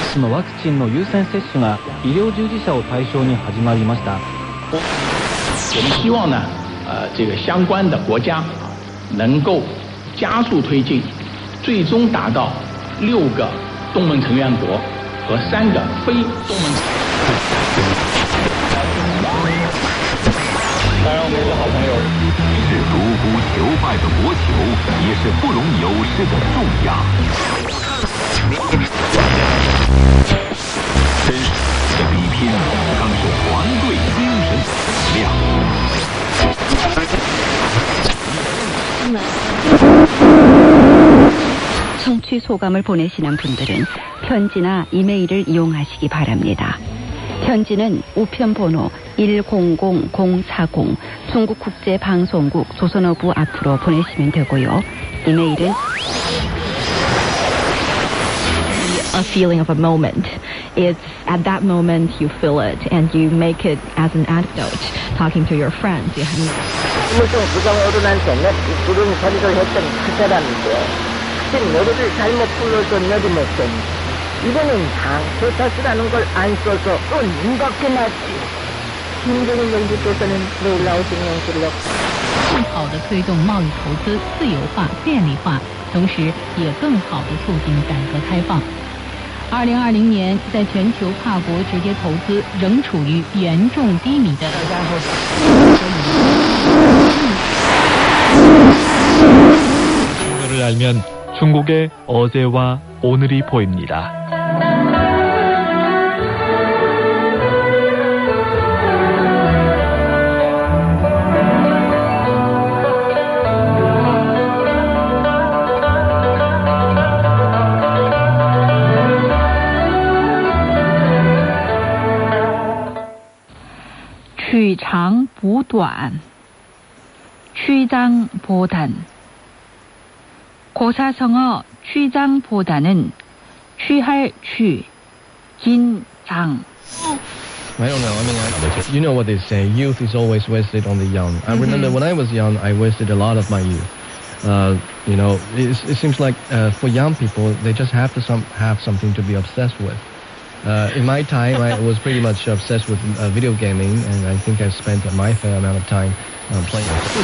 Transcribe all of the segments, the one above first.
そのワクチンの優先接種が医療従事者を対象に始まりました。 我们希望呢，这个相关的国家能够加速推进，最终达到6个东盟成员国和3个非东盟。 当然，我们的好朋友是独孤求败的国球，也是不容有失的重压。真实的比拼更是团队精神力量。 청취 소감을 보내시는 분들은 편지나 이메일을 이용하시기 바랍니다. 편지는 우편번호 100040 중국국제방송국 조선어부 앞으로 보내시면 되고요. 이메일은 a feeling of a moment. It's at that moment you feel it and you make it as an anecdote. Talking to your friends. 물성 부정으로 난 생각 부른 소리를 했던 그 사람인데 사실 노래를 잘못 불러서 내리못했는데 이거는 상표 탓이라는 걸 안 써서 또 눈밖에 났지. 김정은 정부께서는 내일 나오신 연설로 更好地推动贸易投资自由化、便利化，同时也更好地促进改革开放。2020年，在全球跨国直接投资仍处于严重低迷的。 를 알면 중국의 어제와 오늘이 보입니다. 取长补短, 취장보단. 고사성어 취장보다는 취할 취, 긴장. I don't know. I mean, you know what they say. Youth is always wasted on the young. I remember when I was young, I wasted a lot of my youth. You know, it seems like for young people, they just have to have something to be obsessed with. In my time, I was pretty much obsessed with video gaming, and I think I spent my fair amount of time playing.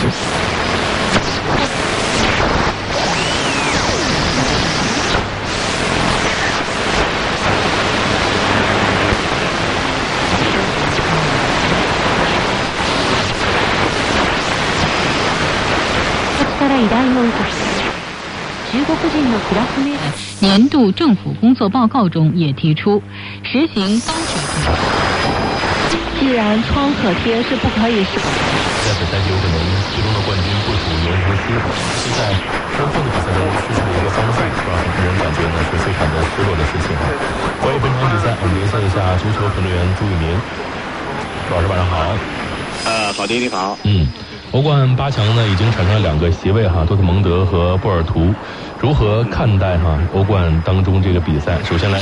年度政府工作报告中也提出，实行高水平。 既然创可贴是不可以使用， 在本赛季有可能最终的冠军不属于俄罗斯。现在双方的比赛中失去了一个方向，让很多人感觉呢是非常的失落的事情。关于本场比赛，我们连线一下足球评论员朱宇民。朱老师晚上好。 郝迪你好。 欧冠8强呢已经产生了2个席位哈，多特蒙德和波尔图。如何看待哈欧冠当中这个比赛？首先来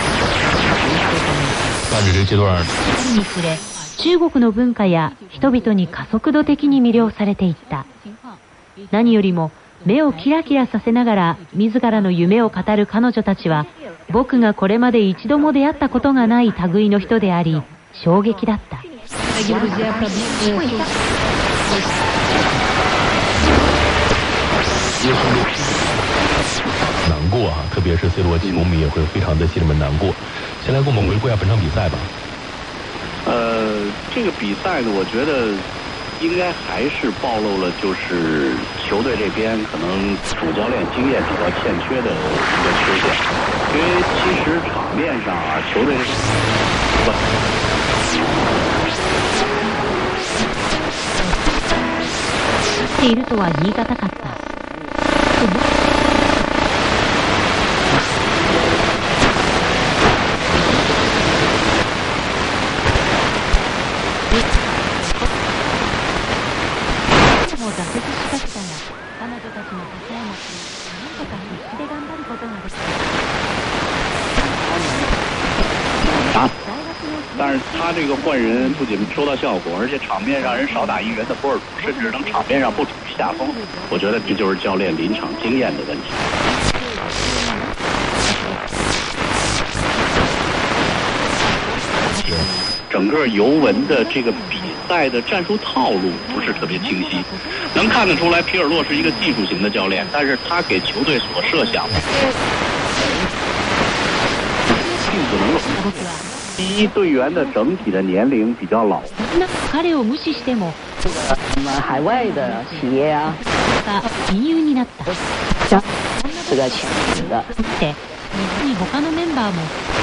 看着这个阶段。 中国の文化や人々に加速度的に魅了されていった。何よりも目をキラキラさせながら自らの夢を語る彼女たちは、僕がこれまで一度も出会ったことがない類の人であり、衝撃だった。 难过啊，特别是 C 罗球迷也会非常的心里面难过。先来给我们回顾一下本场比赛吧。 这个比赛呢，我觉得应该还是暴露了就是球队这边可能主教练经验比较欠缺的一个缺陷，因为其实场面上啊，球队ているとは言い難かった。もう挫折しかけたが、彼女たちの支えもなんとか必死で頑張ることができた。 但是他这个换人不仅收到效果，而且场面让人少打1人的波尔图，甚至能场面上不处于下风。我觉得这就是教练临场经验的问题。 整个尤文的这个比赛的战术套路不是特别清晰。能看得出来，皮尔洛是一个技术型的教练，但是他给球队所设想的并不能够。第一，队员的整体的年龄比较老。 彼を無視しても海外的企业啊， 親友になった。 这个潜力的。 で、に他のメンバーも。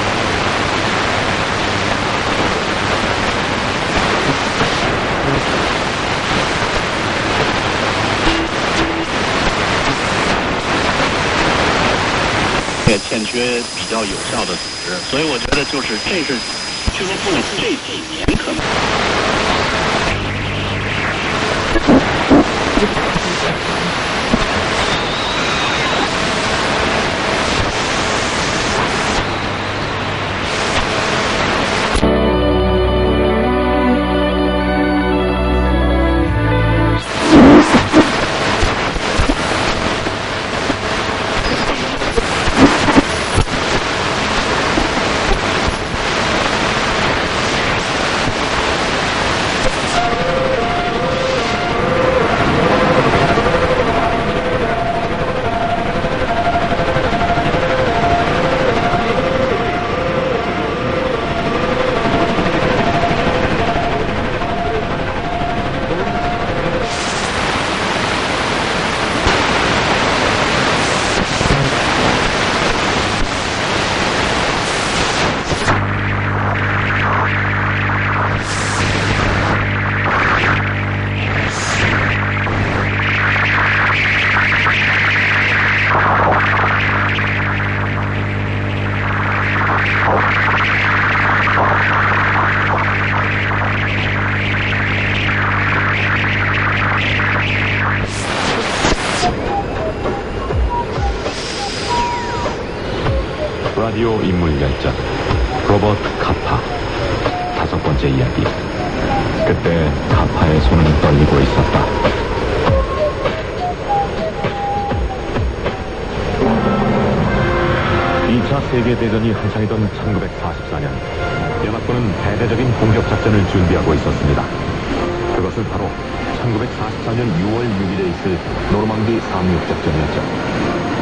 也欠缺比较有效的组织，所以我觉得这是俱乐部这几年可能。 라디오 인물 열전 로버트 카파. 5번째 이야기. 그때 카파의 손은 떨리고 있었다. (2차) 세계대전이 한창이던 1944년 연합군은 대대적인 공격작전을 준비하고 있었습니다. 그것은 바로 1944년 6월 6일에 있을 노르망디 상륙작전이었죠.